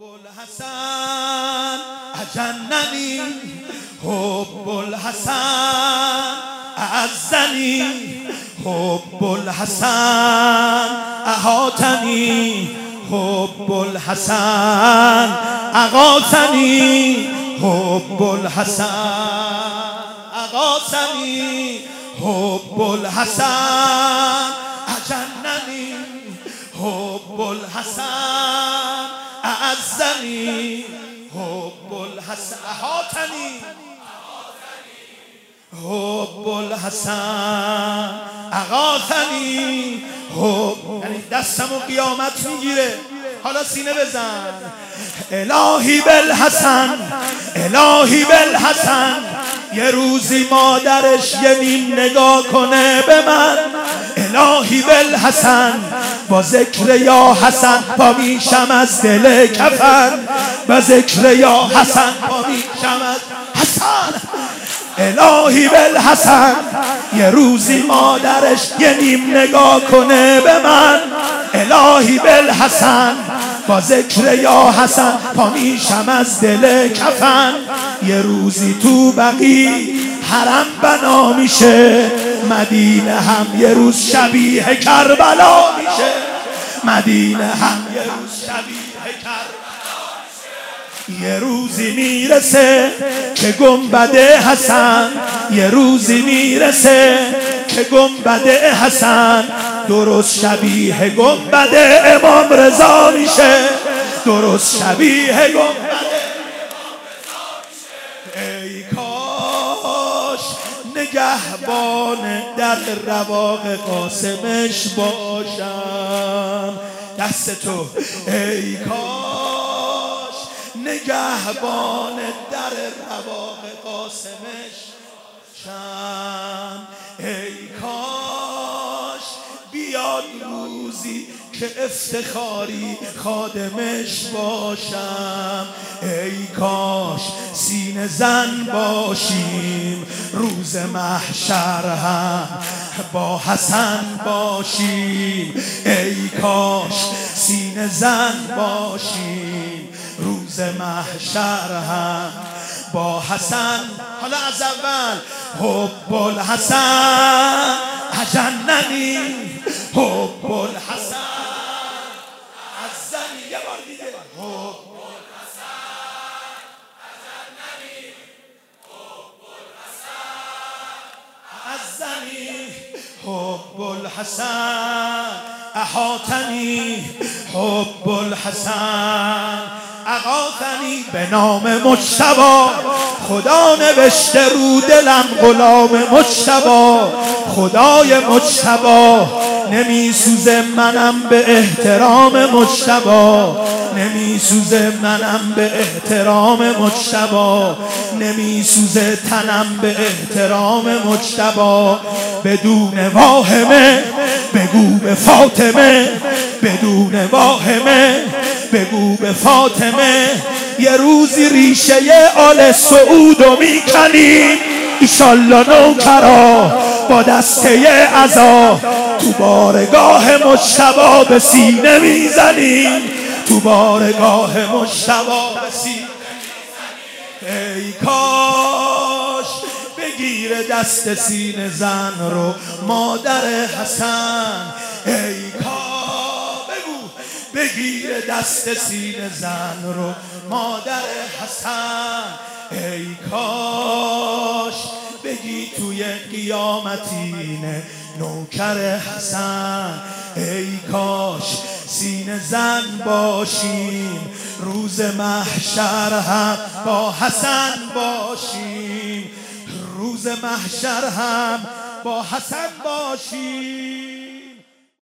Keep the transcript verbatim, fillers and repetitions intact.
الحسن اجننی حب الحسن اعزنی حب الحسن احاطنی حب الحسن اغاثنی حب الحسن اغاثنی حب الحسن اجننی حب الحسن اعزنی حب الحسن احاطنی حب الحسن اغاثنی حب، یعنی دستمو قیامت میگیره. حالا سینه بزن. الهی بالحسن الهی بالحسن، یه روزی مادرش یه نیم نگاه کنه به من. الهی بالحسن، با ذکر یا حسن پا میشم از دل کفن. با ذکر یا حسن پا میشم از حسن. الهی بالحسن، یه روزی مادرش یه نیم نگاه کنه به من. الهی بالحسن، با ذکر یا حسن پا میشم از دل کفن. یه روزی تو بقی حرم بنا میشه، مدینه هم یه روز شبیه کربلا میشه. مدینه هم یه روز شبیه کربلا میشه. یه روزی میرسه که گنبد حسن، یه روزی میرسه که گنبد حسن درست شبیه گنبد امام رضا میشه. درست شبیه گنبد امام رضا میشه. ای کاش نگهبان در رواق قاسمش باشم. دست تو. ای کاش نگهبان در رواق قاسمش باشم. ای کاش بیاد روزی که افتخاری خادمش باشم. ای کاش سینه زن باشیم روز محشر هم با حسن باشیم. ای کاش سینه زن باشیم روز محشر هم با حسن. حالا از اول. حب الحسن اجننی حب الحسن اعزنی. یه بار دیگه. حب الحسن اجننی حب الحسن اعزنی حب الحسن احاطنی حب الحسن اغاثنی. به نام مجتبی خدا نوشته رو دلم غلام مجتبی. خدای مجتبی نمی سوزه منم به احترام مجتبی. نمی سوزه منم به احترام مجتبی. نمی سوزه تنم به احترام مجتبی. بدون واهمه بگو به فاطمه، بدون واهمه بگو به فاطمه. یه روزی ریشه آل سعودو میکنیم ایشالله نوکرا با دسته عزا. تو بارگاه مجتبی به سینه میزنیم. تو بارگاه مجتبی به سینه میزنیم. ای کاش بگیره دست سینه زن رو مادر حسن. ای کاش بگیر دست سینه زن رو مادر حسن. ای کاش بگی توی قیامتینه نوکر حسن. ای کاش سینه زن باشیم روز محشر هم با حسن باشیم. روز محشر هم با حسن باشیم.